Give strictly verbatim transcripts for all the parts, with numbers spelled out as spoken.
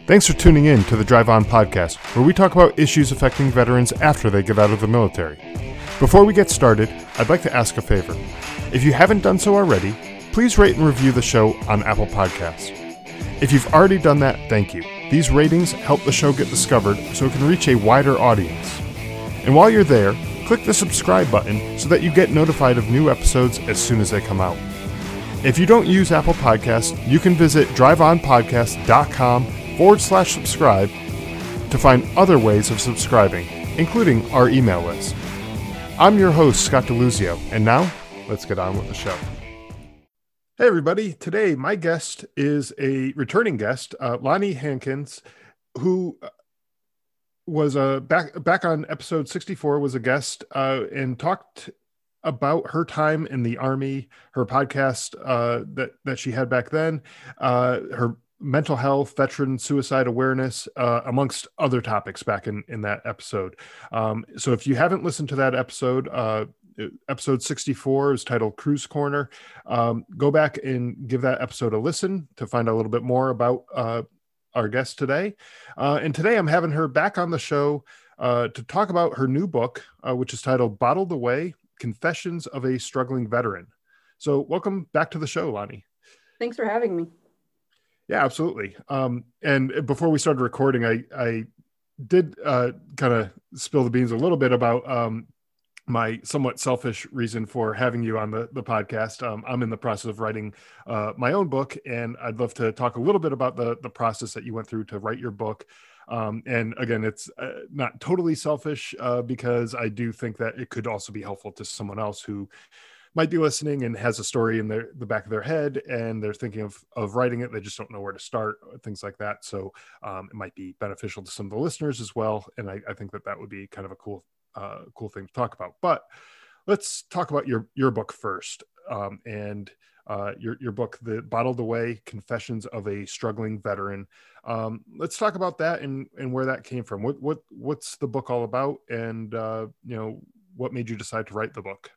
Thanks for tuning in to the Drive On podcast, where we talk about issues affecting veterans after they get out of the military. Before we get started, I'd like to ask a favor. If you haven't done so already, please rate and review the show on Apple Podcasts. If you've already done that, thank you. These ratings help the show get discovered so it can reach a wider audience. And while you're there, click the subscribe button so that you get notified of new episodes as soon as they come out. If you don't use Apple Podcasts, you can visit driveonpodcast.com forward slash subscribe to find other ways of subscribing, including our email list. I'm your host, Scott DeLuzio, and now let's get on with the show. Hey, everybody. Today, my guest is a returning guest, uh, Lonnie Hankins, who was uh, back back on episode sixty-four, was a guest uh, and talked about her time in the Army, her podcast uh, that, that she had back then, uh, her mental health, veteran suicide awareness, uh, amongst other topics back in, in that episode. Um, so if you haven't listened to that episode, uh, episode sixty-four is titled Cruise Corner. Um, go back and give that episode a listen to find out a little bit more about uh, our guest today. Uh, and today I'm having her back on the show uh, to talk about her new book, uh, which is titled Bottled Away: Confessions of a Struggling Veteran. So welcome back to the show, Lonnie. Thanks for having me. Yeah, absolutely. Um, and before we started recording, I, I did uh, kind of spill the beans a little bit about um, my somewhat selfish reason for having you on the, the podcast. Um, I'm in the process of writing uh, my own book, and I'd love to talk a little bit about the, the process that you went through to write your book. Um, and again, it's uh, not totally selfish uh, because I do think that it could also be helpful to someone else who might be listening and has a story in their, the back of their head, and they're thinking of, of writing it. They just don't know where to start, things like that. So um, it might be beneficial to some of the listeners as well. And I, I think that that would be kind of a cool, uh, cool thing to talk about. But let's talk about your, your book first. Um, and uh, your, your book, The Bottled Away: Confessions of a Struggling Veteran. Um, let's talk about that and, and where that came from. What, what, what's the book all about? And, uh, you know, what made you decide to write the book?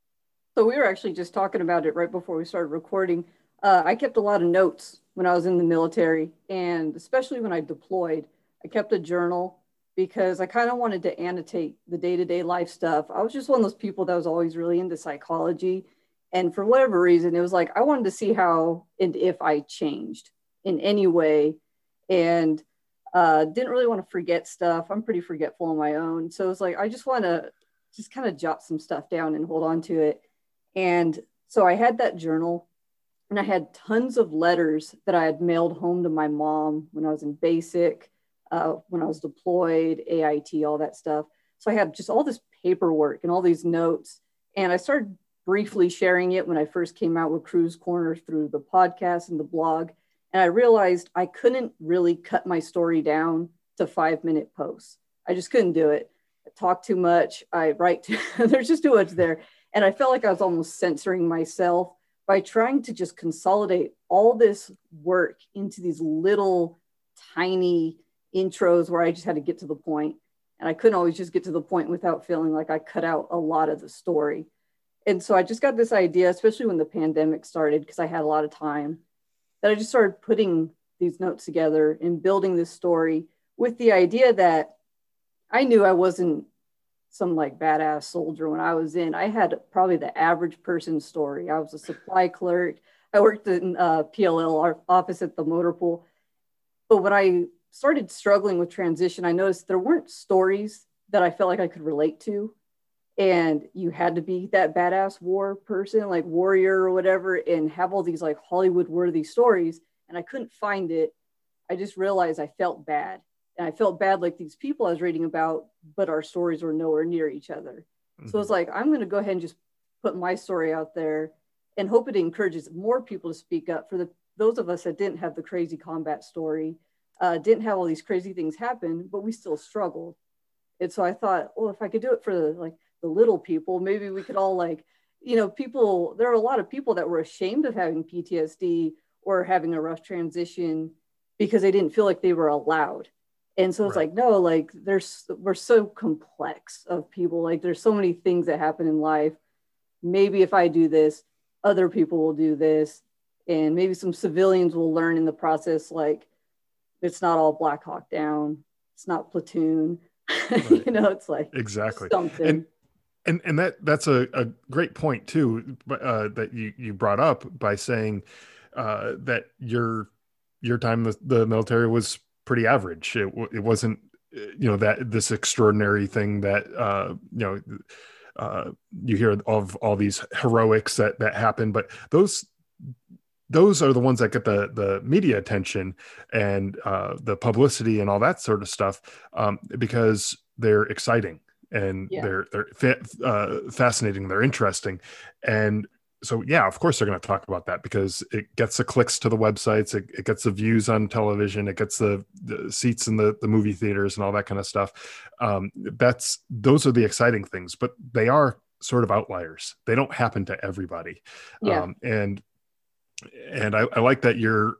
So we were actually just talking about it right before we started recording. Uh, I kept a lot of notes when I was in the military, and especially when I deployed. I kept a journal because I kind of wanted to annotate the day-to-day life stuff. I was just one of those people that was always really into psychology. And for whatever reason, it was like I wanted to see how and if I changed in any way. And uh, didn't really want to forget stuff. I'm pretty forgetful on my own. So it's like I just want to just kind of jot some stuff down and hold on to it. And so I had that journal, and I had tons of letters that I had mailed home to my mom when I was in basic, uh, when I was deployed, A I T, all that stuff. So I had just all this paperwork and all these notes. And I started briefly sharing it when I first came out with Cruise Corner through the podcast and the blog. And I realized I couldn't really cut my story down to five minute posts. I just couldn't do it. I talk too much. I write, too, there's just too much there. And I felt like I was almost censoring myself by trying to just consolidate all this work into these little tiny intros where I just had to get to the point. And I couldn't always just get to the point without feeling like I cut out a lot of the story. And so I just got this idea, especially when the pandemic started, because I had a lot of time, that I just started putting these notes together and building this story with the idea that I knew I wasn't some like badass soldier when I was in. I had probably the average person story. I was a supply clerk. I worked in a P L L office at the motor pool. But when I started struggling with transition, I noticed there weren't stories that I felt like I could relate to. And you had to be that badass war person, like warrior or whatever, and have all these like Hollywood worthy stories. And I couldn't find it. I just realized I felt bad. And I felt bad like these people I was reading about, but our stories were nowhere near each other. Mm-hmm. So it's like, I'm going to go ahead and just put my story out there and hope it encourages more people to speak up for the those of us that didn't have the crazy combat story, uh, didn't have all these crazy things happen, but we still struggled. And so I thought, well, if I could do it for the, like the little people, maybe we could all like, you know, people, there are a lot of people that were ashamed of having P T S D or having a rough transition because they didn't feel like they were allowed. And so it's right. like, no, like there's, we're so complex of people. Like there's so many things that happen in life. Maybe if I do this, other people will do this. And maybe some civilians will learn in the process, like it's not all Black Hawk Down. It's not Platoon. Right. You know, it's like Exactly. something. And and and that that's a, a great point too, uh, that you you brought up by saying uh, that your your time the, the military was pretty average. It it wasn't, you know, that this extraordinary thing that uh, you know uh, you hear of all these heroics that that happen, but those those are the ones that get the the media attention and uh, the publicity and all that sort of stuff, um, because they're exciting and Yeah. they're they're fa- uh, fascinating, they're interesting, and so yeah, of course they're going to talk about that because it gets the clicks to the websites, it, it gets the views on television, it gets the, the seats in the the movie theaters and all that kind of stuff. Um, that's those are the exciting things, but they are sort of outliers. They don't happen to everybody, Yeah. um, and and I, I like that you're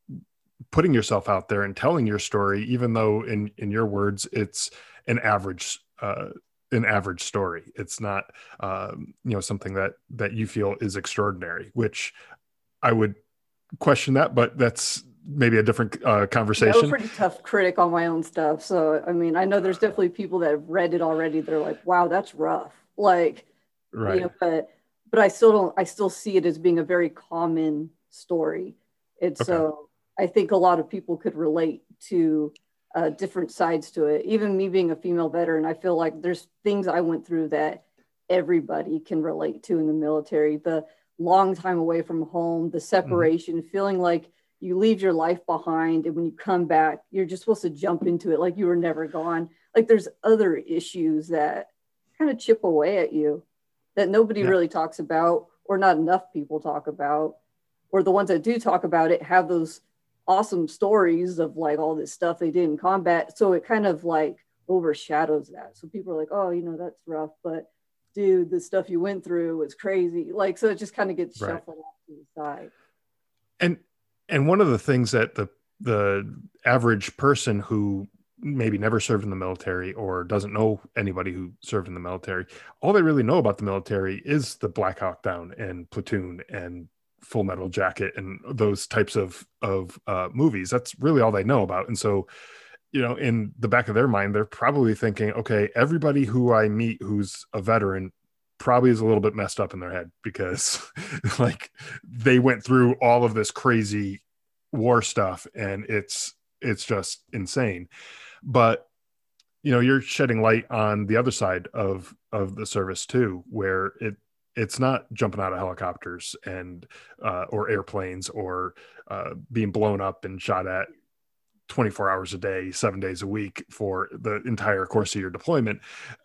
putting yourself out there and telling your story, even though in in your words it's an average uh an average story. It's not um you know something that that you feel is extraordinary, which I would question that, but that's maybe a different uh Yeah, I'm a conversation. pretty tough critic on my own stuff. So, I mean, I know there's definitely people that have read it already. They're like, wow, that's rough. Like, you Right. know, but, but I still don't, I still see it as being a very common story. It's Okay. so, I think a lot of people could relate to uh, different sides to it. Even me being a female veteran, I feel like there's things I went through that everybody can relate to in the military. The long time away from home, the Mhm. separation, feeling like you leave your life behind, and when you come back you're just supposed to jump into it like you were never gone. Like there's other issues that kind of chip away at you that nobody Yeah. really talks about, or not enough people talk about, or the ones that do talk about it have those awesome stories of like all this stuff they did in combat, so it kind of like overshadows that. So people are like, oh, you know, that's rough, but dude, the stuff you went through was crazy. Like, so it just kind of gets Right. shuffled off to the side. And and one of the things that the the average person who maybe never served in the military or doesn't know anybody who served in the military, all they really know about the military is the Black Hawk Down and Platoon and Full Metal Jacket and those types of of uh, movies. That's really all they know about. And so, you know, in the back of their mind, they're probably thinking, okay, everybody who I meet who's a veteran probably is a little bit messed up in their head because like they went through all of this crazy war stuff and it's it's just insane. But you know, you're shedding light on the other side of of the service too, where it it's not jumping out of helicopters and uh, or airplanes or uh, being blown up and shot at twenty-four hours a day, seven days a week for the entire course of your deployment.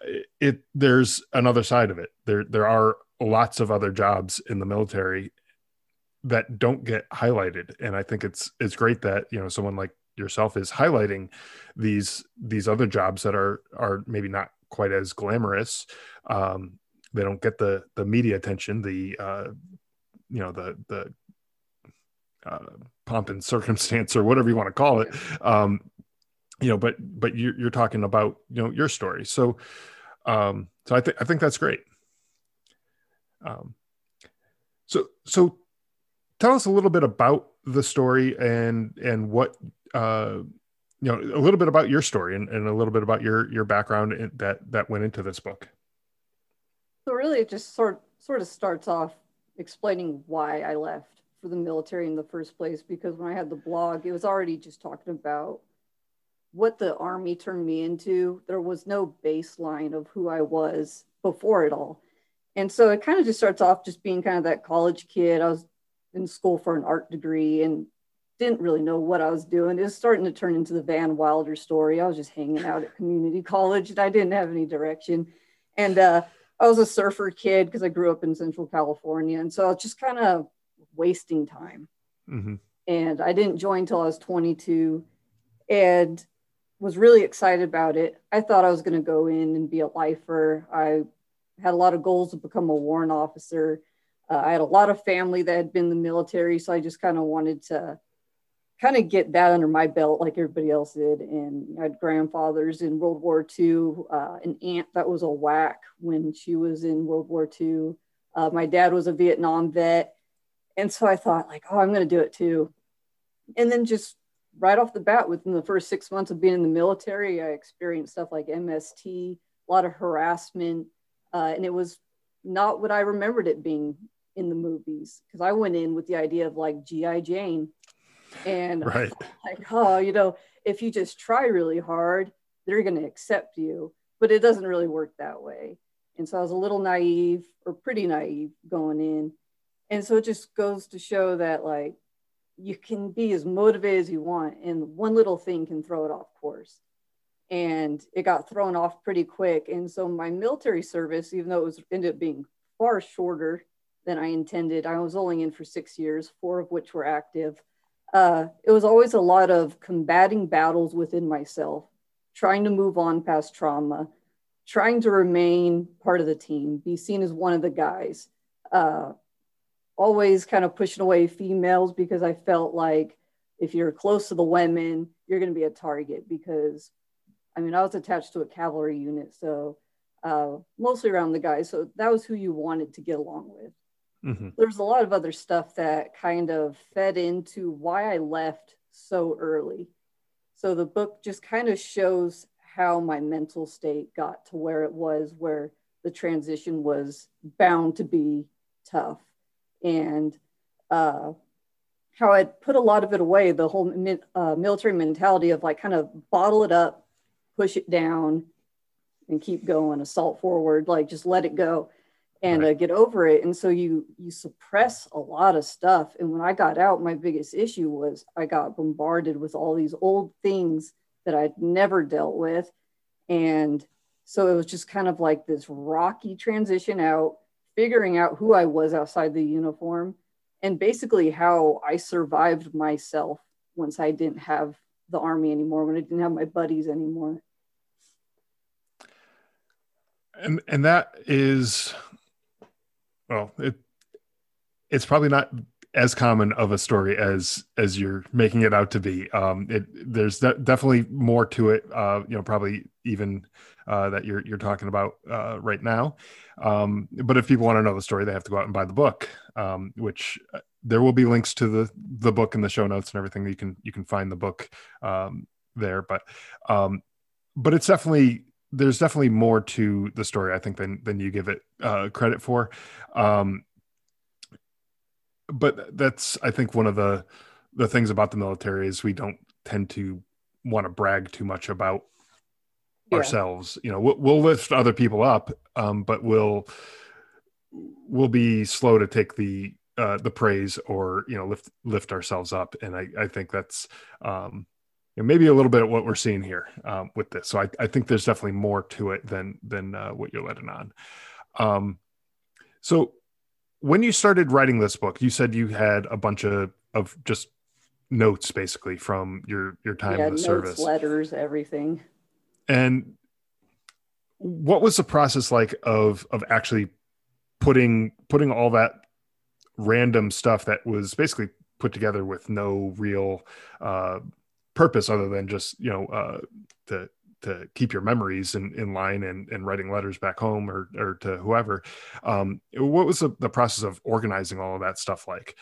It there's another side of it. There there are lots of other jobs in the military that don't get highlighted, and I think it's it's great that, you know, someone like yourself is highlighting these these other jobs that are are maybe not quite as glamorous. Um, they don't get the the media attention, the uh, you know the the uh, pomp and circumstance or whatever you want to call it. Um, you know, but but you're, you're talking about, you know, your story. So um, so I think I think that's great. Um, so so tell us a little bit about the story and and what uh, you know, a little bit about your story and, and a little bit about your your background in, that that went into this book. So really, it just sort sort of starts off explaining why I left for the military in the first place. Because when I had the blog, it was already just talking about what the Army turned me into. There was no baseline of who I was before it all. And so it kind of just starts off just being kind of that college kid. I was in school for an art degree and didn't really know what I was doing. It was starting to turn into the Van Wilder story. I was just hanging out at community college and I didn't have any direction. And uh, I was a surfer kid because I grew up in Central California. And so I was just kind of wasting time. Mm-hmm. And I didn't join until I was twenty-two and was really excited about it. I thought I was going to go in and be a lifer. I had a lot of goals to become a warrant officer. Uh, I had a lot of family that had been in the military. So I just kind of wanted to kind of get that under my belt like everybody else did. And I had grandfathers in World War Two, uh, an aunt that was a W A C when she was in World War Two. Uh, my dad was a Vietnam vet. And so I thought like, oh, I'm going to do it too. And then just right off the bat, within the first six months of being in the military, I experienced stuff like M S T, a lot of harassment, uh, and it was not what I remembered it being in the movies, because I went in with the idea of like G I. Jane, and Right. like, oh, you know, if you just try really hard, they're going to accept you, but it doesn't really work that way. And so I was a little naive, or pretty naive, going in. And so it just goes to show that like you can be as motivated as you want, and one little thing can throw it off course. And it got thrown off pretty quick. And so my military service, even though it was ended up being far shorter than I intended, I was only in for six years, four of which were active. Uh, it was always a lot of combating battles within myself, trying to move on past trauma, trying to remain part of the team, be seen as one of the guys. Uh, always kind of pushing away females, because I felt like if you're close to the women, you're going to be a target. Because, I mean, I was attached to a cavalry unit, so uh, mostly around the guys. So that was who you wanted to get along with. Mm-hmm. There's a lot of other stuff that kind of fed into why I left so early. So the book just kind of shows how my mental state got to where it was, where the transition was bound to be tough. And uh, how I put a lot of it away, the whole uh, military mentality of like kind of bottle it up, push it down, and keep going, assault forward, like just let it go and right. uh, get over it. And so you you suppress a lot of stuff. And when I got out, my biggest issue was I got bombarded with all these old things that I'd never dealt with. And so it was just kind of like this rocky transition out, figuring out who I was outside the uniform, and basically how I survived myself once I didn't have the Army anymore, when I didn't have my buddies anymore. And and that is, well, it it's probably not as common of a story as as you're making it out to be. Um, it there's de- definitely more to it. Uh, you know, probably even uh, that you're you're talking about uh, right now. Um, but if people want to know the story, they have to go out and buy the book, um, which uh, there will be links to the the book in the show notes and everything. You can you can find the book um, there. But um, but it's definitely there's definitely more to the story, I think, than than you give it uh, credit for. Um, but that's, I think, one of the the things about the military is we don't tend to want to brag too much about yeah. ourselves. You know, we'll, we'll lift other people up, um, but we'll we'll be slow to take the uh, the praise, or you know, lift lift ourselves up. And I, I think that's um, you know, maybe a little bit of what we're seeing here um, with this. So I, I think there's definitely more to it than than uh, what you're letting on. Um, so. When you started writing this book, you said you had a bunch of, of just notes basically from your, your time yeah, in the notes, service. Letters, everything. And what was the process like of, of actually putting, putting all that random stuff that was basically put together with no real uh, purpose other than just, you know, uh, to, to keep your memories in, in line and, and writing letters back home or, or to whoever. Um, what was the, the process of organizing all of that stuff like?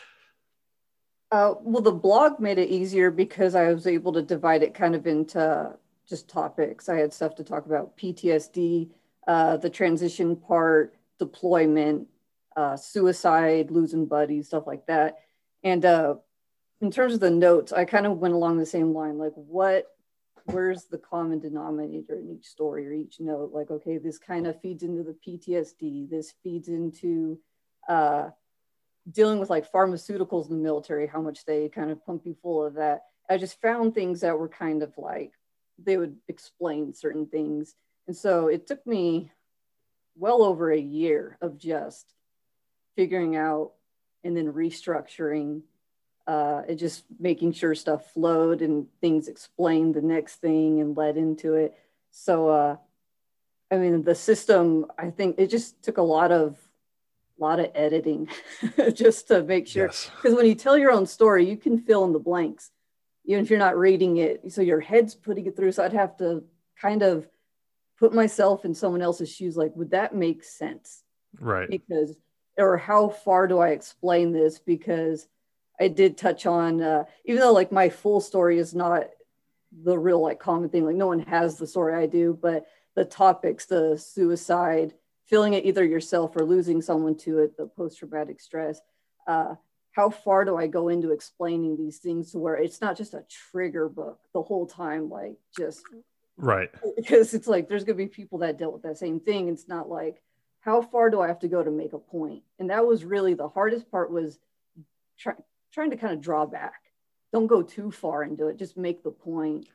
Uh, well, the blog made it easier because I was able to divide it kind of into just topics. I had stuff to talk about: P T S D, uh, the transition part, deployment, uh, suicide, losing buddies, stuff like that. And uh, in terms of the notes, I kind of went along the same line, like what, where's the common denominator in each story or each note? Like, okay, this kind of feeds into the P T S D. This feeds into uh, dealing with like pharmaceuticals in the military, how much they kind of pump you full of that. I just found things that were kind of like, they would explain certain things. And so it took me well over a year of just figuring out and then restructuring Uh, it just making sure stuff flowed and things explained the next thing and led into it. So, uh, I mean, the system, I think it just took a lot of, lot of editing just to make sure. Because yes. when you tell your own story, you can fill in the blanks, even if you're not reading it. So your head's putting it through. So I'd have to kind of put myself in someone else's shoes. Like, would that make sense? Right. Because, or how far do I explain this? Because I did touch on, uh, even though like my full story is not the real like common thing, like no one has the story I do, but the topics, the suicide, feeling it either yourself or losing someone to it, the post-traumatic stress, uh, how far do I go into explaining these things to where it's not just a trigger book the whole time, like just right. Because it's like there's gonna be people that dealt with that same thing. It's not like how far do I have to go to make a point? And that was really the hardest part, was try, trying to kind of draw back. Don't go too far into it, just make the point,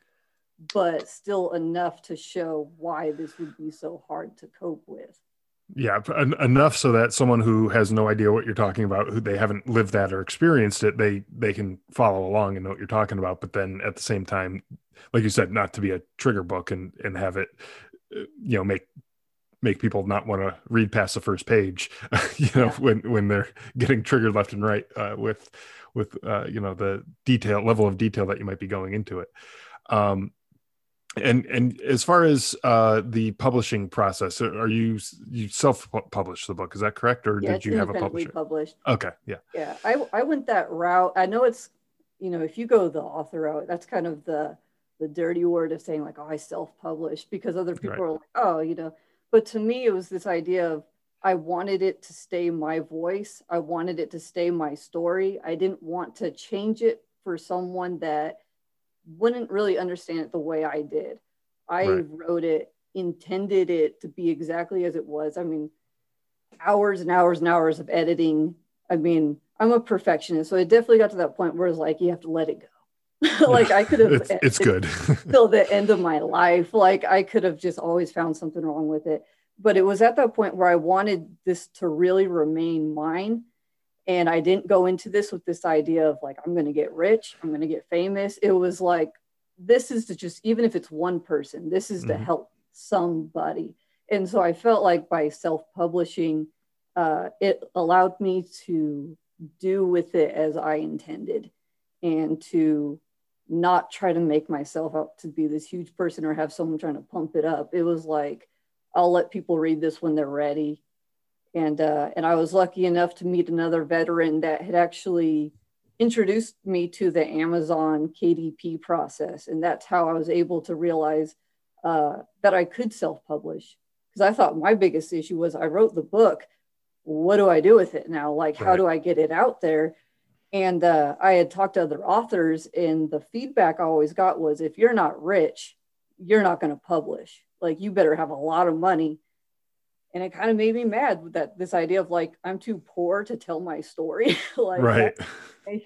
but still enough to show why this would be so hard to cope with. Yeah, en- enough so that someone who has no idea what you're talking about, who they haven't lived that or experienced it, they they can follow along and know what you're talking about. But then at the same time, like you said, not to be a trigger book and and have it, uh, you know, make make people not want to read past the first page, you know, yeah. when when they're getting triggered left and right uh, with with uh, you know, the detail level of detail that you might be going into it. Um, And and as far as uh, the publishing process, are you you self-published the book? Is that correct, or yeah, did you have a publisher? Published. Okay, yeah, yeah. I I went that route. I know it's, you know, if you go the author route, that's kind of the the dirty word of saying like, oh, I self-published, because other people right. are like, oh, you know. But to me, it was this idea of I wanted it to stay my voice. I wanted it to stay my story. I didn't want to change it for someone that wouldn't really understand it the way I did. I right. wrote it, intended it to be exactly as it was. I mean, hours and hours and hours of editing. I mean, I'm a perfectionist, so it definitely got to that point where it's like, you have to let it go. Like I could have, it's, it's good till the end of my life. Like I could have just always found something wrong with it. But it was at that point where I wanted this to really remain mine. And I didn't go into this with this idea of like, I'm going to get rich, I'm going to get famous. It was like, this is to just, even if it's one person, this is mm-hmm. to help somebody. And so I felt like by self-publishing, uh, it allowed me to do with it as I intended, and to not try to make myself out to be this huge person or have someone trying to pump it up. It was like, I'll let people read this when they're ready. And uh, and I was lucky enough to meet another veteran that had actually introduced me to the Amazon K D P process. And that's how I was able to realize uh, that I could self-publish. Because I thought my biggest issue was I wrote the book. What do I do with it now? Like, how right. do I get it out there? And uh, I had talked to other authors, and the feedback I always got was, if you're not rich, you're not going to publish. Like, you better have a lot of money. And it kind of made me mad with that, this idea of like, I'm too poor to tell my story. Like, right. I,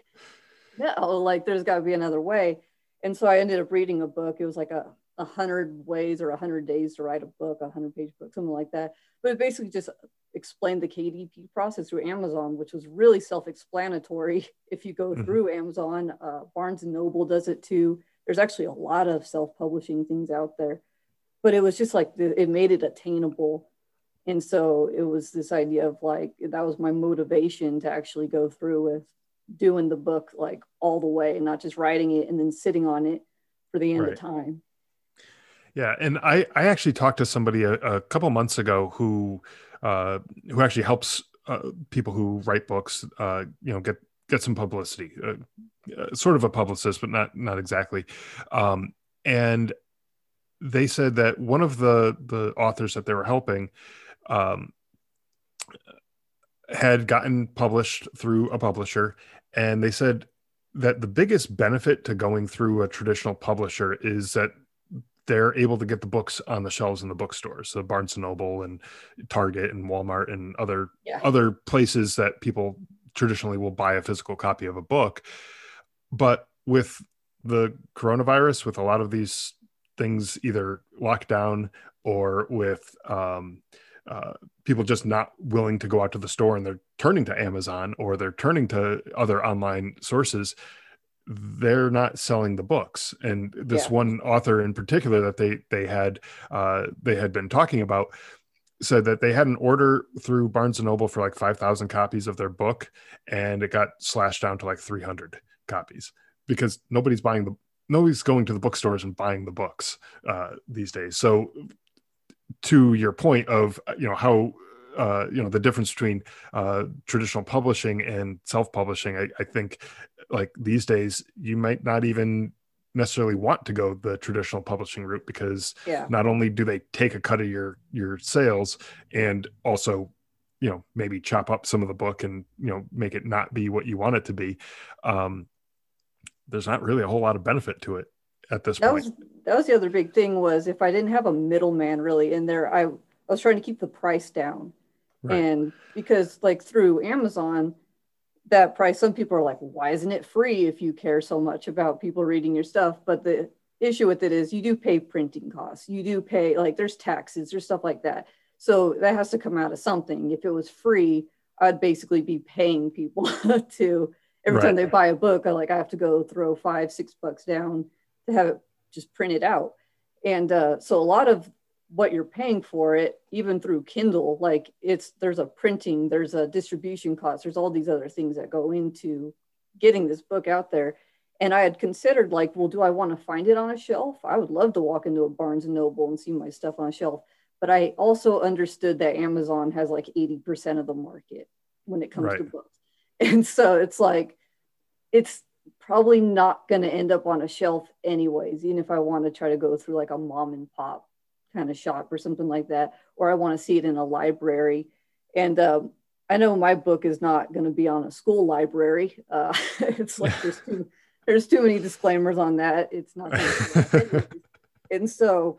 no, like there's got to be another way. And so I ended up reading a book. It was like a, a hundred ways or a hundred days to write a book, a hundred page book, something like that. But it basically just explained the K D P process through Amazon, which was really self-explanatory. If you go mm-hmm. through Amazon, uh, Barnes and Noble does it too. There's actually a lot of self-publishing things out there, but it was just like, the, it made it attainable. And so it was this idea of like, that was my motivation to actually go through with doing the book, like all the way, not just writing it and then sitting on it for the end right. of time. Yeah. And I, I actually talked to somebody a, a couple months ago who, uh, who actually helps uh, people who write books, uh, you know, get, get some publicity, uh, uh, sort of a publicist, but not, not exactly. Um, and they said that one of the, the authors that they were helping, um, had gotten published through a publisher. And they said that the biggest benefit to going through a traditional publisher is that they're able to get the books on the shelves in the bookstores, so Barnes and Noble and Target and Walmart and other, yeah. other places that people traditionally will buy a physical copy of a book. But with the coronavirus, with a lot of these things either locked down or with, um, Uh, people just not willing to go out to the store, and they're turning to Amazon or they're turning to other online sources, they're not selling the books. And this yeah. one author in particular that they they had uh, they had been talking about said that they had an order through Barnes and Noble for like five thousand copies of their book, and it got slashed down to like three hundred copies because nobody's buying the nobody's going to the bookstores and buying the books uh, these days. So to your point of, you know, how uh, you know, the difference between uh, traditional publishing and self-publishing. I, I think like these days, you might not even necessarily want to go the traditional publishing route, because Yeah. not only do they take a cut of your, your sales, and also, you know, maybe chop up some of the book and, you know, make it not be what you want it to be. Um, there's not really a whole lot of benefit to it at this That point. was that was the other big thing, was if I didn't have a middleman really in there, I, I was trying to keep the price down. Right. And because like through Amazon, that price, some people are like, why isn't it free if you care so much about people reading your stuff? But the issue with it is you do pay printing costs. You do pay, like there's taxes, there's stuff like that. So that has to come out of something. If it was free, I'd basically be paying people to, every Right. time they buy a book, I like, I have to go throw five, six bucks down to have it just printed out. And uh, so a lot of what you're paying for it, even through Kindle, like it's, there's a printing, there's a distribution cost, there's all these other things that go into getting this book out there. And I had considered like, well, do I want to find it on a shelf? I would love to walk into a Barnes and Noble and see my stuff on a shelf. But I also understood that Amazon has like eighty percent of the market when it comes Right. to books. And so it's like, it's probably not going to end up on a shelf anyways, even if I want to try to go through like a mom and pop kind of shop or something like that, or I want to see it in a library. And um, I know my book is not going to be on a school library. Uh, it's like there's too, there's too many disclaimers on that. It's not gonna be. And so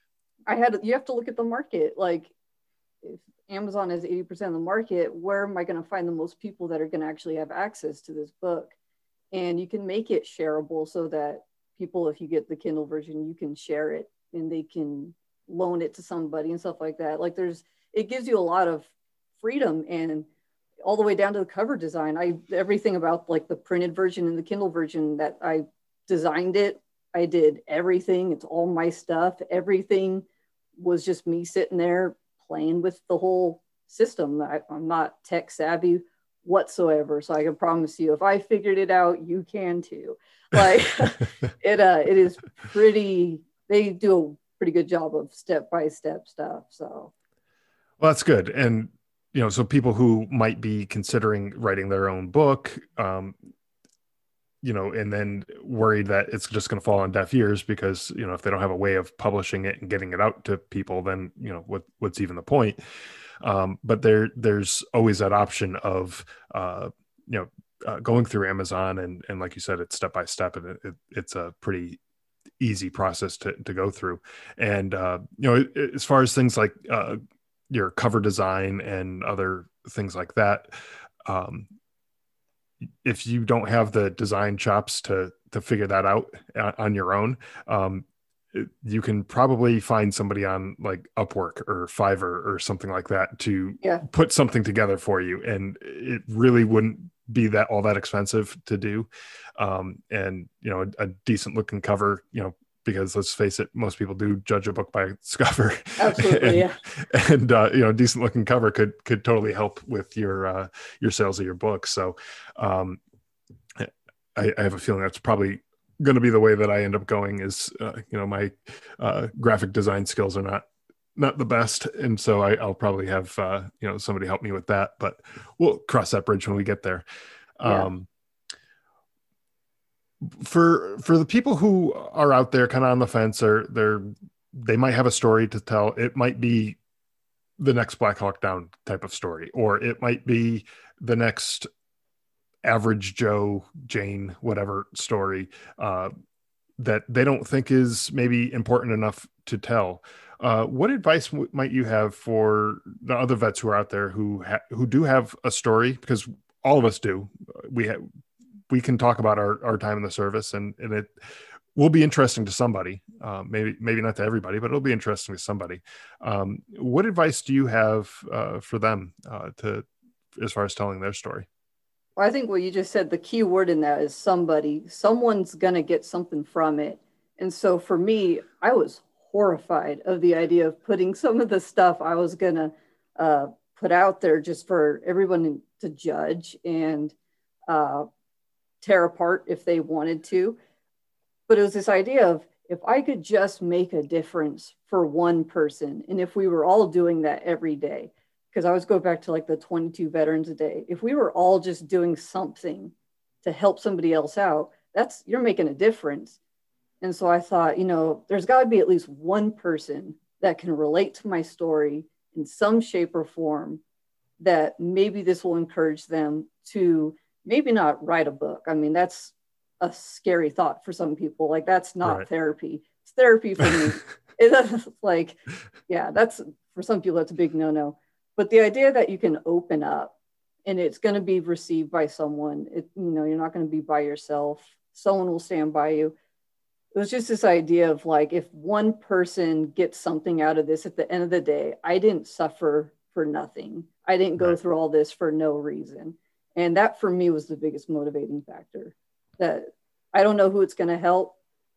I had, you have to look at the market. Like if Amazon has eighty percent of the market, where am I going to find the most people that are going to actually have access to this book? And you can make it shareable so that people, if you get the Kindle version, you can share it and they can loan it to somebody and stuff like that. Like there's, it gives you a lot of freedom, and all the way down to the cover design. I, everything about like the printed version and the Kindle version, that I designed it. I did everything. It's all my stuff. Everything was just me sitting there playing with the whole system. I, I'm not tech savvy whatsoever, so I can promise you, if I figured it out, you can too. Like it, uh, it is pretty. They do a pretty good job of step by step stuff. So, well, that's good. And you know, so people who might be considering writing their own book, um, you know, and then worried that it's just going to fall on deaf ears because, you know, if they don't have a way of publishing it and getting it out to people, then, you know, what, what's even the point? Um, but there, there's always that option of, uh, you know, uh, going through Amazon, and, and like you said, it's step by step, and it, it, it's a pretty easy process to, to go through. And, uh, you know, as far as things like, uh, your cover design and other things like that, um, if you don't have the design chops to to figure that out on your own, um, you can probably find somebody on like Upwork or Fiverr or something like that to yeah. put something together for you, and it really wouldn't be that all that expensive to do. Um, and you know, a, a decent looking cover, you know, because let's face it, most people do judge a book by its cover. Absolutely, and, yeah. And uh, you know, decent looking cover could could totally help with your uh, your sales of your book. So um, I, I have a feeling that's probably going to be the way that I end up going. Is uh, you know, my uh, graphic design skills are not not the best, and so I, I'll probably have uh, you know, somebody help me with that. But we'll cross that bridge when we get there. Yeah. Um, for for the people who are out there kind of on the fence, or they're they might have a story to tell. It might be the next Black Hawk Down type of story, or it might be the next average Joe, Jane, whatever story uh, that they don't think is maybe important enough to tell. Uh, what advice w- might you have for the other vets who are out there who ha- who do have a story? Because all of us do. We have. We can talk about our, our time in the service, and, and it will be interesting to somebody, uh, maybe, maybe not to everybody, but it'll be interesting to somebody. Um, what advice do you have uh, for them uh, to, as far as telling their story? Well, I think what you just said, the key word in that is somebody. Someone's going to get something from it. And so for me, I was horrified of the idea of putting some of the stuff I was going to uh, put out there just for everyone to judge and uh, tear apart if they wanted to. But it was this idea of, if I could just make a difference for one person, and if we were all doing that every day, because I always go back to like the twenty-two veterans a day. If we were all just doing something to help somebody else out, that's, you're making a difference. And so I thought, you know, there's got to be at least one person that can relate to my story in some shape or form, that maybe this will encourage them to maybe not write a book. I mean, that's a scary thought for some people. Like, that's not right. therapy. It's therapy for me. It's like, yeah, that's, for some people, that's a big no-no. But the idea that you can open up and it's going to be received by someone, it, you know, you're not going to be by yourself. Someone will stand by you. It was just this idea of like, if one person gets something out of this, at the end of the day, I didn't suffer for nothing. I didn't go right. through all this for no reason. And that for me was the biggest motivating factor, that I don't know who it's going to help,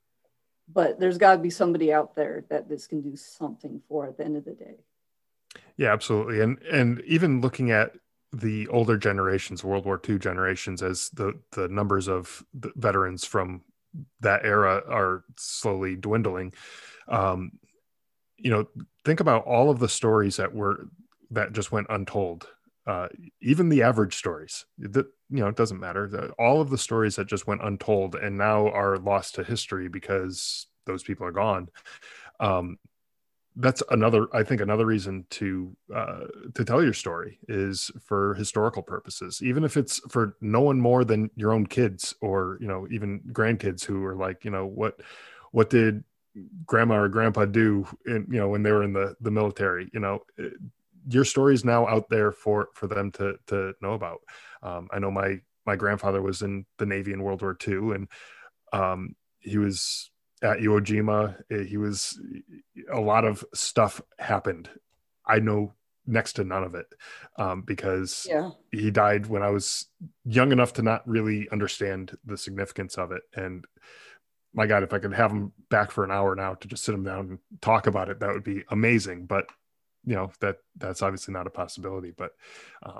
but there's got to be somebody out there that this can do something for at the end of the day. Yeah, absolutely. And, and even looking at the older generations, World War Two generations, as the, the numbers of the veterans from that era are slowly dwindling. Um, you know, think about all of the stories that were, that just went untold. Uh, even the average stories that, you know, it doesn't matter. The, all of the stories that just went untold and now are lost to history because those people are gone. Um, that's another, I think another reason to, uh, to tell your story is for historical purposes, even if it's for no one more than your own kids or, you know, even grandkids who are like, you know, what, what did grandma or grandpa do in, you know, when they were in the, the military, you know, it, your story is now out there for, for them to, to know about. Um, I know my, my grandfather was in the Navy in World War Two, and um, he was at Iwo Jima. He was, a lot of stuff happened. I know next to none of it um, because yeah. he died when I was young enough to not really understand the significance of it. And my God, if I could have him back for an hour now to just sit him down and talk about it, that would be amazing. But you know, that that's obviously not a possibility, but um,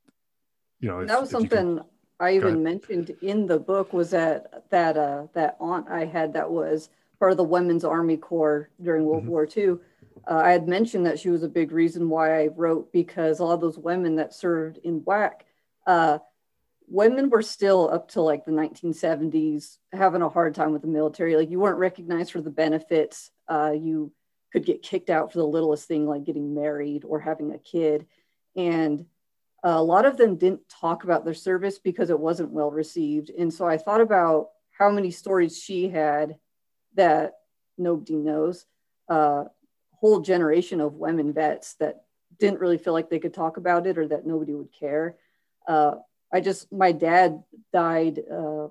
you know, if, that was something can, I even mentioned in the book, was that, that, uh, that aunt I had that was part of the Women's Army Corps during World mm-hmm. War Two. Uh, I had mentioned that she was a big reason why I wrote, because a lot of those women that served in W A C, uh, women were still up to like the nineteen seventies having a hard time with the military. Like, you weren't recognized for the benefits. Uh, you could get kicked out for the littlest thing, like getting married or having a kid. And a lot of them didn't talk about their service because it wasn't well received. And so I thought about how many stories she had that nobody knows. Uh, whole generation of women vets that didn't really feel like they could talk about it, or that nobody would care. Uh, I just, my dad died uh,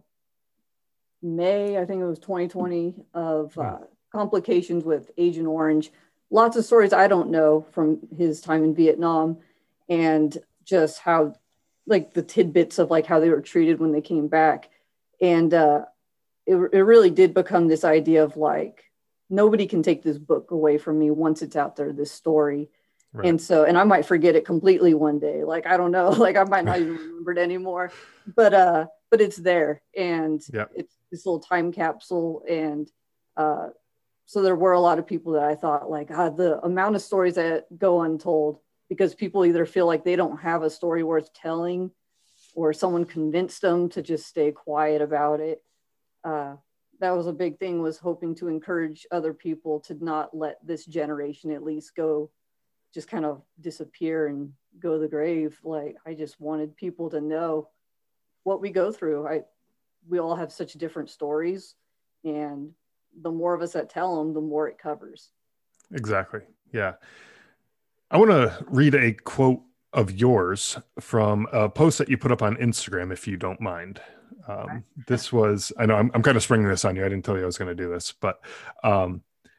May, I think it was twenty twenty, of uh, complications with Agent Orange. Lots of stories I don't know from his time in Vietnam, and just how, like, the tidbits of like how they were treated when they came back. And uh, it, it really did become this idea of like, nobody can take this book away from me once it's out there, this story. Right. And so, and I might forget it completely one day. Like, I don't know, like I might not even remember it anymore, but, uh, but it's there, and yep. It's this little time capsule. And uh, so there were a lot of people that I thought, like, God, the amount of stories that go untold because people either feel like they don't have a story worth telling, or someone convinced them to just stay quiet about it. Uh, that was a big thing, was hoping to encourage other people to not let this generation at least go, just kind of disappear and go to the grave. Like, I just wanted people to know what we go through. I, we all have such different stories, and the more of us that tell them, the more it covers. Exactly. Yeah. I want to read a quote of yours from a post that you put up on Instagram, if you don't mind. Um, this was, I know I'm, I'm kind of springing this on you. I didn't tell you I was going to do this, but um,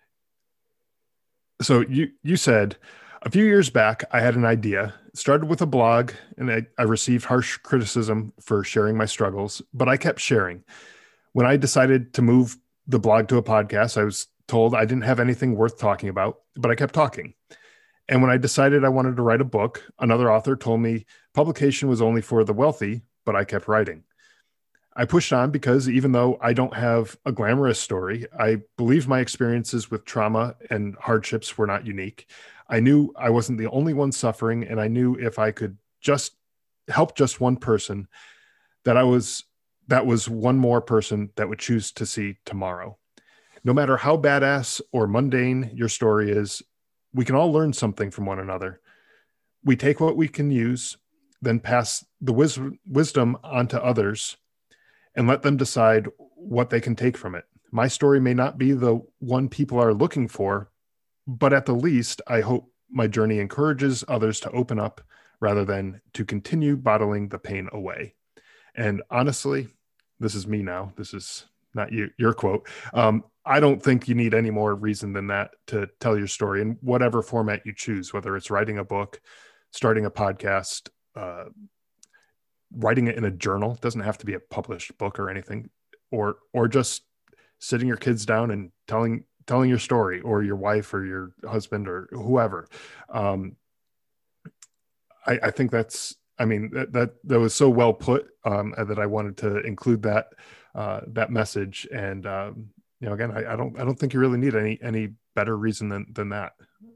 so you, you said, a few years back, I had an idea. It started with a blog, and I, I received harsh criticism for sharing my struggles, but I kept sharing. When I decided to move the blog to a podcast, I was told I didn't have anything worth talking about, but I kept talking. And when I decided I wanted to write a book, another author told me publication was only for the wealthy, but I kept writing. I pushed on because even though I don't have a glamorous story, I believe my experiences with trauma and hardships were not unique. I knew I wasn't the only one suffering, and I knew if I could just help just one person, that I was that was one more person that would choose to see tomorrow. No matter how badass or mundane your story is, we can all learn something from one another. We take what we can use, then pass the wis- wisdom on to others and let them decide what they can take from it. My story may not be the one people are looking for, but at the least, I hope my journey encourages others to open up rather than to continue bottling the pain away. And honestly, this is me now. This is not you, your quote. Um, I don't think you need any more reason than that to tell your story in whatever format you choose, whether it's writing a book, starting a podcast, uh, writing it in a journal. It doesn't have to be a published book or anything, or or just sitting your kids down and telling telling your story, or your wife or your husband or whoever. Um, I, I think that's, I mean, that, that, that was so well put, um, that I wanted to include that, uh, that message. And, um, you know, again, I, I don't, I don't think you really need any, any better reason than, than that.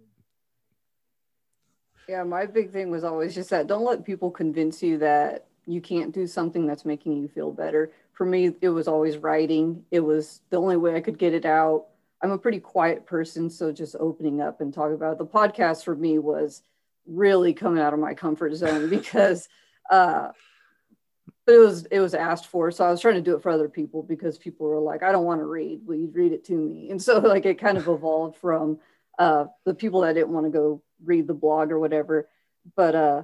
Yeah, my big thing was always just that don't let people convince you that you can't do something that's making you feel better. For me, it was always writing. It was the only way I could get it out. I'm a pretty quiet person, so just opening up and talking about it. The podcast for me was really coming out of my comfort zone because uh but it was it was asked for, so I was trying to do it for other people because people were like, I don't want to read, will you read it to me? And so like it kind of evolved from uh the people that didn't want to go read the blog or whatever. But uh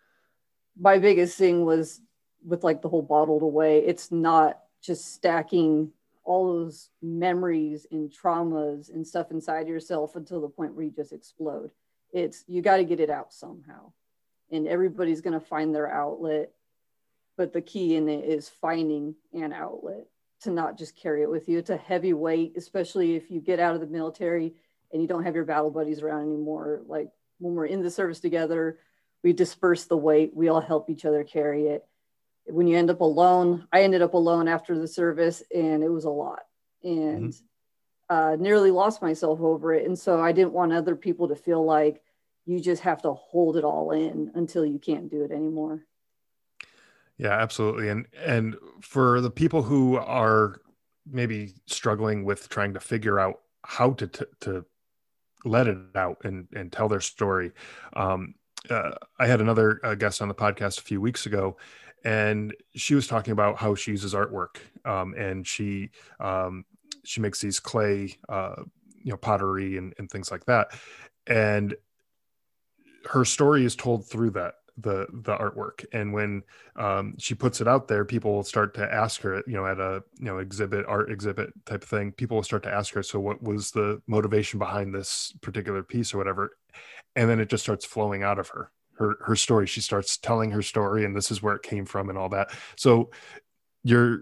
my biggest thing was with like the whole bottled away, it's not just stacking all those memories and traumas and stuff inside yourself until the point where you just explode. It's you got to get it out somehow, and everybody's going to find their outlet, but the key in it is finding an outlet to not just carry it with you. It's a heavy weight, especially if you get out of the military and you don't have your battle buddies around anymore. Like when we're in the service together, we disperse the weight, we all help each other carry it. When you end up alone, I ended up alone after the service, and it was a lot, and mm-hmm. uh, nearly lost myself over it. And so I didn't want other people to feel like you just have to hold it all in until you can't do it anymore. Yeah, absolutely. And, and for the people who are maybe struggling with trying to figure out how to, t- to let it out and, and tell their story. Um, uh, I had another uh, guest on the podcast a few weeks ago, and she was talking about how she uses artwork, um, and she um, she makes these clay, uh, you know, pottery and, and things like that. And her story is told through that the the artwork. And when um, she puts it out there, people will start to ask her, you know, at a you know exhibit, art exhibit type of thing. People will start to ask her, so what was the motivation behind this particular piece or whatever? And then it just starts flowing out of her. Her, her story. She starts telling her story, and this is where it came from and all that. So you're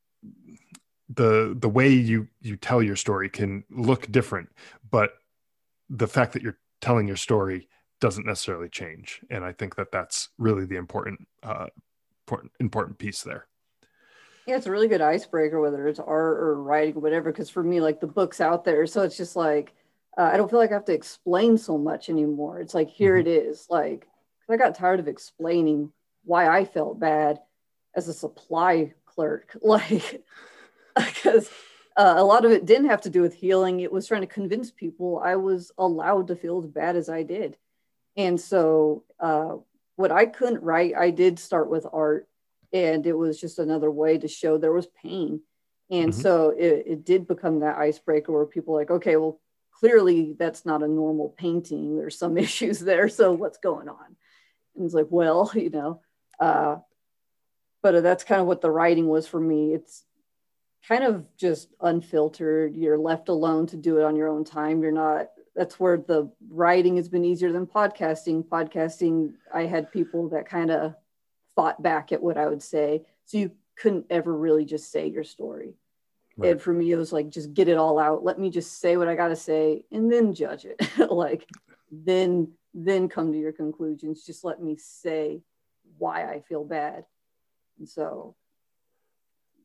the, the way you, you tell your story can look different, but the fact that you're telling your story doesn't necessarily change. And I think that that's really the important, uh, important, important piece there. Yeah, it's a really good icebreaker, whether it's art or writing or whatever. Because for me, like the book's out there, so it's just like uh, I don't feel like I have to explain so much anymore. It's like here mm-hmm. it is. Like I got tired of explaining why I felt bad as a supply clerk, like because uh, a lot of it didn't have to do with healing. It was trying to convince people I was allowed to feel as bad as I did. And so uh, what I couldn't write, I did start with art, and it was just another way to show there was pain. And mm-hmm. so it, it did become that icebreaker where people are like, okay, well, clearly that's not a normal painting. There's some issues there. So what's going on? And it's like, well, you know, uh, but that's kind of what the writing was for me. It's kind of just unfiltered. You're left alone to do it on your own time. You're not, that's where the writing has been easier than podcasting. Podcasting, I had people that kind of fought back at what I would say. So you couldn't ever really just say your story. Right. And for me, it was like, just get it all out. Let me just say what I got to say and then judge it. like, then then come to your conclusions. Just let me say why I feel bad. And so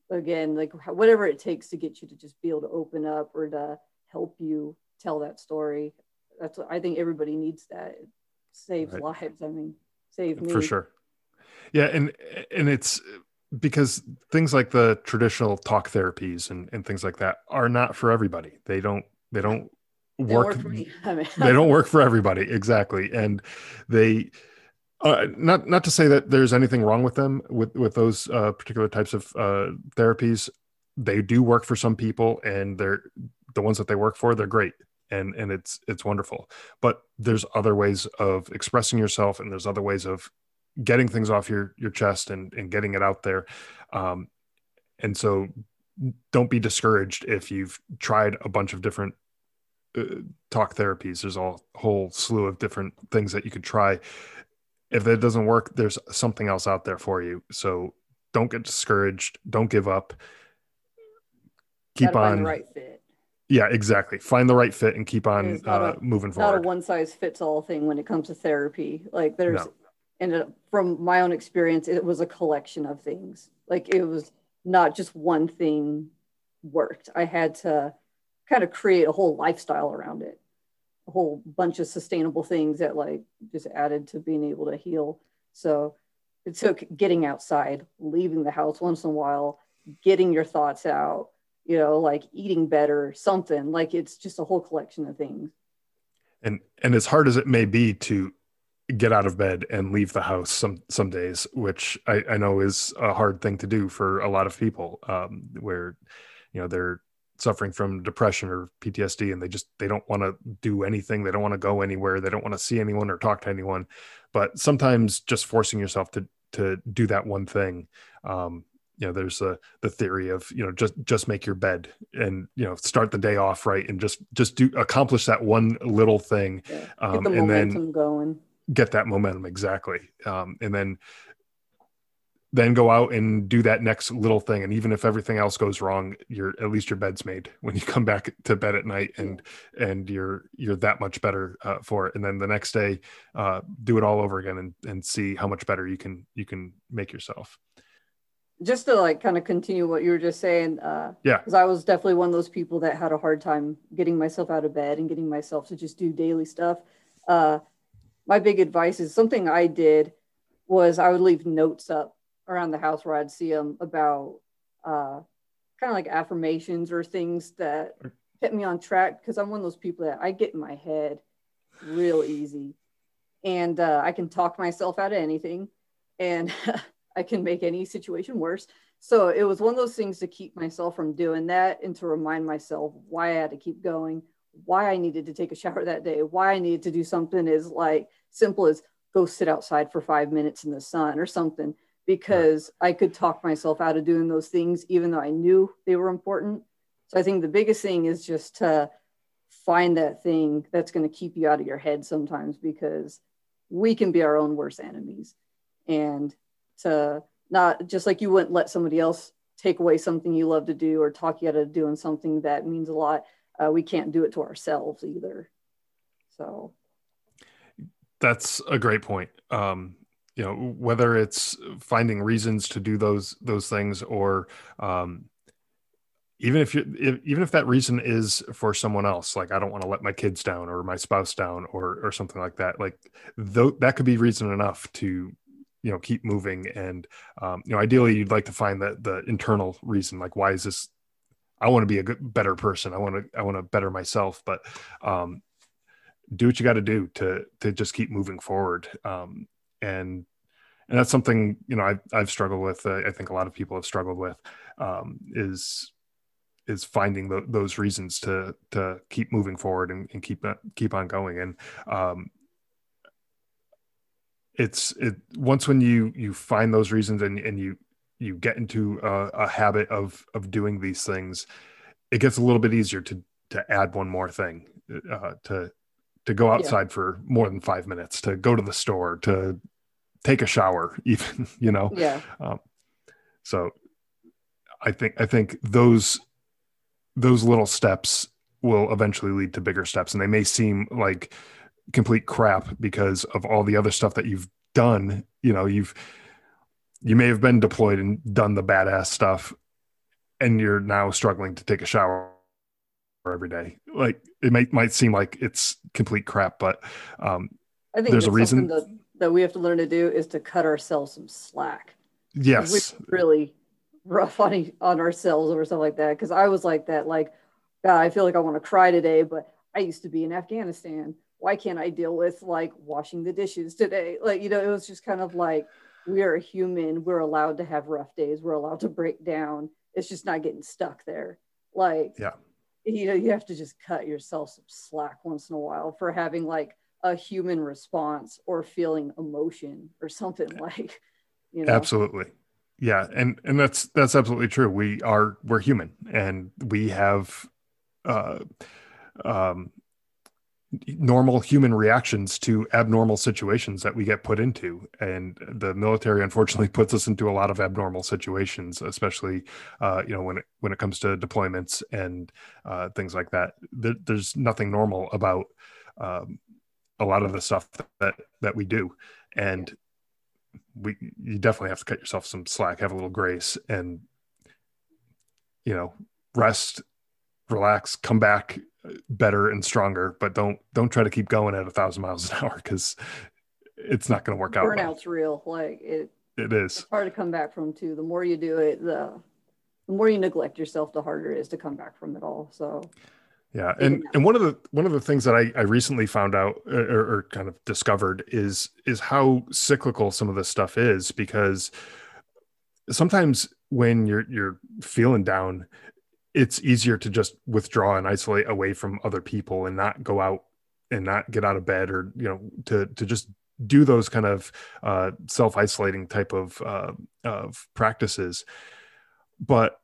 again, like whatever it takes to get you to just be able to open up or to help you tell that story. That's what I think everybody needs. That it saves right. lives. I mean, save me for sure. Yeah. And, and it's because things like the traditional talk therapies and, and things like that are not for everybody. They don't, they don't work. They don't work for me. I mean, they don't work for everybody. Exactly. And they, Uh, not not to say that there's anything wrong with them with with those uh, particular types of uh, therapies. They do work for some people, and they're the ones that they work for. They're great, and and it's it's wonderful. But there's other ways of expressing yourself, and there's other ways of getting things off your your chest and and getting it out there. Um, and so, don't be discouraged if you've tried a bunch of different uh, talk therapies. There's a whole slew of different things that you could try. If that doesn't work, there's something else out there for you. So don't get discouraged. Don't give up. Keep on. Find the right fit. Yeah, exactly. Find the right fit and keep on uh, a, moving forward. Not a one size fits all thing when it comes to therapy. Like there's, no. and from my own experience, it was a collection of things. Like it was not just one thing worked. I had to kind of create a whole lifestyle around it. A whole bunch of sustainable things that like just added to being able to heal. So it took getting outside, leaving the house once in a while, getting your thoughts out, you know, like eating better, something like it's just a whole collection of things. And, and as hard as it may be to get out of bed and leave the house some, some days, which I, I know is a hard thing to do for a lot of people, um, where, you know, they're suffering from depression or P T S D, and they just, they don't want to do anything. They don't want to go anywhere. They don't want to see anyone or talk to anyone. But sometimes just forcing yourself to, to do that one thing. Um, you know, there's a, the theory of, you know, just, just make your bed and, you know, start the day off right. And just, just do accomplish that one little thing. Yeah. Um, get the and momentum then going. Get that momentum. Exactly. Um, and then, then go out and do that next little thing. And even if everything else goes wrong, you're at least your bed's made when you come back to bed at night, and, yeah. and you're, you're that much better uh, for it. And then the next day, uh, do it all over again and, and see how much better you can, you can make yourself. Just to like kind of continue what you were just saying. Uh, yeah. Cause I was definitely one of those people that had a hard time getting myself out of bed and getting myself to just do daily stuff. Uh, my big advice is something I did was I would leave notes up around the house where I'd see them about uh, kind of like affirmations or things that kept me on track. Cause I'm one of those people that I get in my head real easy, and uh, I can talk myself out of anything, and I can make any situation worse. So it was one of those things to keep myself from doing that, and to remind myself why I had to keep going, why I needed to take a shower that day, why I needed to do something as like simple as go sit outside for five minutes in the sun or something. Because I could talk myself out of doing those things, even though I knew they were important. So I think the biggest thing is just to find that thing that's going to keep you out of your head sometimes, because we can be our own worst enemies. And to not, just like you wouldn't let somebody else take away something you love to do or talk you out of doing something that means a lot, uh, we can't do it to ourselves either. So. That's a great point. Um, you know, whether it's finding reasons to do those, those things, or, um, even if you, if, even if that reason is for someone else, like, I don't want to let my kids down or my spouse down or, or something like that, like th- that could be reason enough to, you know, keep moving. And, um, you know, ideally you'd like to find that the internal reason, like, why is this, I want to be a good, better person. I want to, I want to better myself, but, um, do what you got to do to, to just keep moving forward. Um, and, and that's something, you know, I've, I've struggled with. Uh, I think a lot of people have struggled with, um, is, is finding the, those reasons to, to keep moving forward and, and keep, keep on going. And, um, it's, it, once when you, you find those reasons and, and you, you get into a, a habit of, of doing these things, it gets a little bit easier to, to add one more thing, uh, to, to go outside yeah. for more than five minutes, to go to the store, to take a shower, even, you know? Yeah. Um, so I think, I think those, those little steps will eventually lead to bigger steps. And they may seem like complete crap because of all the other stuff that you've done. You know, you've, you may have been deployed and done the badass stuff, and you're now struggling to take a shower every day. Like it might might seem like it's complete crap, but um, I think there's a that's something reason. that, that we have to learn to do is to cut ourselves some slack because we're Yes, really rough on, e- on ourselves over stuff like that. Because I was like that, like, God, I feel like I want to cry today, but I used to be in Afghanistan. Why can't I deal with like washing the dishes today? Like, you know, it was just kind of like we are a human. We're allowed to have rough days. We're allowed to break down. It's just not getting stuck there. Like, yeah, you know, you have to just cut yourself some slack once in a while for having like a human response or feeling emotion or something like, you know. absolutely. Yeah, and and that's that's absolutely true. We are we're human, and we have uh, um, normal human reactions to abnormal situations that we get put into. And the military unfortunately puts us into a lot of abnormal situations, especially uh, you know, when it when it comes to deployments and uh, things like that. There, there's nothing normal about um, a lot of the stuff that that we do. And we you definitely have to cut yourself some slack, have a little grace, and you know, rest, relax, come back better and stronger, but don't don't try to keep going at a thousand miles an hour, because it's not going to work out well. Burnout's real. Like it, It is. it's hard to come back from too. The more you do it, the the more you neglect yourself, the harder it is to come back from it all. So Yeah, take a and nap. and one of the one of the things that I, I recently found out, or, or kind of discovered is is how cyclical some of this stuff is, because sometimes when you're you're feeling down, it's easier to just withdraw and isolate away from other people and not go out and not get out of bed, or you know, to to just do those kind of uh, self-isolating type of uh, of practices. But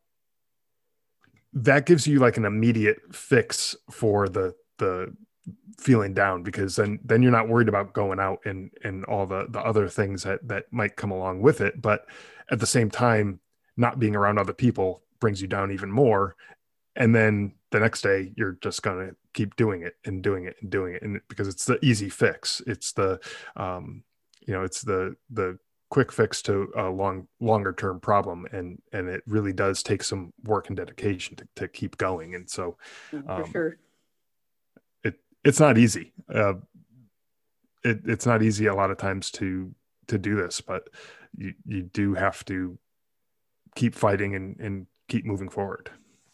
that gives you like an immediate fix for the the feeling down, because then then you're not worried about going out and and all the the other things that that might come along with it. But at the same time, not being around other people brings you down even more, and then the next day you're just going to keep doing it and doing it and doing it, and because it's the easy fix, it's the um you know, it's the the quick fix to a long longer term problem, and and it really does take some work and dedication to, to keep going. And so For um sure. it it's not easy. uh it, it's not easy a lot of times to to do this, but you you do have to keep fighting and and keep moving forward.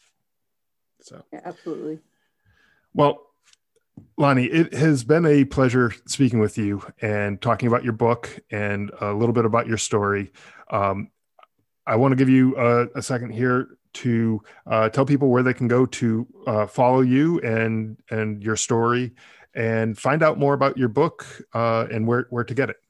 So Yeah, absolutely. well, Lonnie, it has been a pleasure speaking with you and talking about your book and a little bit about your story. Um, I want to give you a, a second here to uh, tell people where they can go to uh, follow you and and your story and find out more about your book uh, and where, where to get it.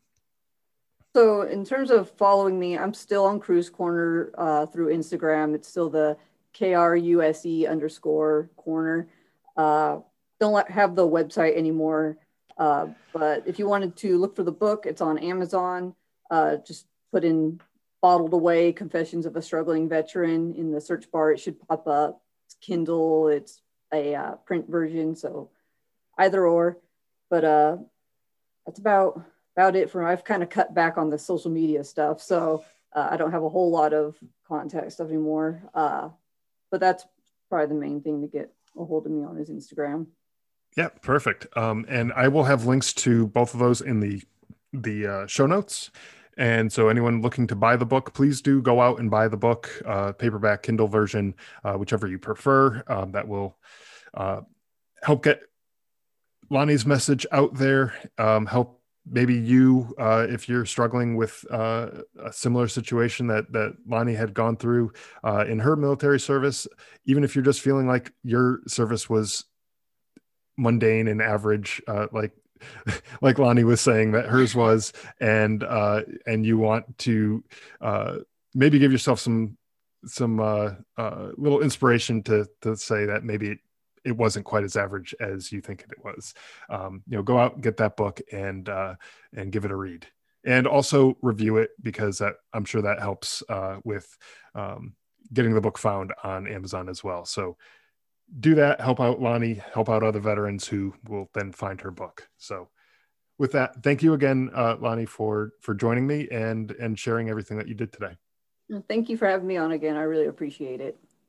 So in terms of following me, I'm still on Cruise Corner uh, through Instagram. It's still the K R U S E underscore corner. Uh, don't let, have the website anymore. Uh, but if you wanted to look for the book, it's on Amazon. Uh, just put in Bottled Away, Confessions of a Struggling Veteran in the search bar. It should pop up. It's Kindle. It's a uh, print version. So either or. But uh, that's about about it for I've kind of cut back on the social media stuff, so uh, I don't have a whole lot of contact stuff anymore. Uh, but that's probably the main thing to get a hold of me on is Instagram. Yeah, perfect. Um, and I will have links to both of those in the the uh, show notes. And so anyone looking to buy the book, please do go out and buy the book, uh, paperback, Kindle version, uh, whichever you prefer. Um, that will uh, help get Lonnie's message out there, um, help maybe you, uh, if you're struggling with uh, a similar situation that that Lonnie had gone through uh, in her military service, even if you're just feeling like your service was mundane and average, uh, like like Lonnie was saying that hers was, and uh, and you want to uh, maybe give yourself some some uh, uh, little inspiration to to say that maybe it, it wasn't quite as average as you think it was. Um, you know, go out and get that book and uh, and give it a read, and also review it, because that I'm sure that helps uh, with um, getting the book found on Amazon as well. So do that, help out Lonnie, help out other veterans who will then find her book. So with that, thank you again, uh, Lonnie, for for joining me and and sharing everything that you did today. Thank you for having me on again. I really appreciate it.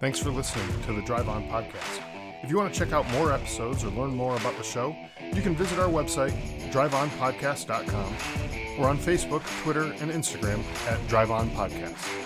Thanks for listening to the Drive On Podcast. If you want to check out more episodes or learn more about the show, you can visit our website, drive on podcast dot com, or on Facebook, Twitter, and Instagram at Drive On Podcast.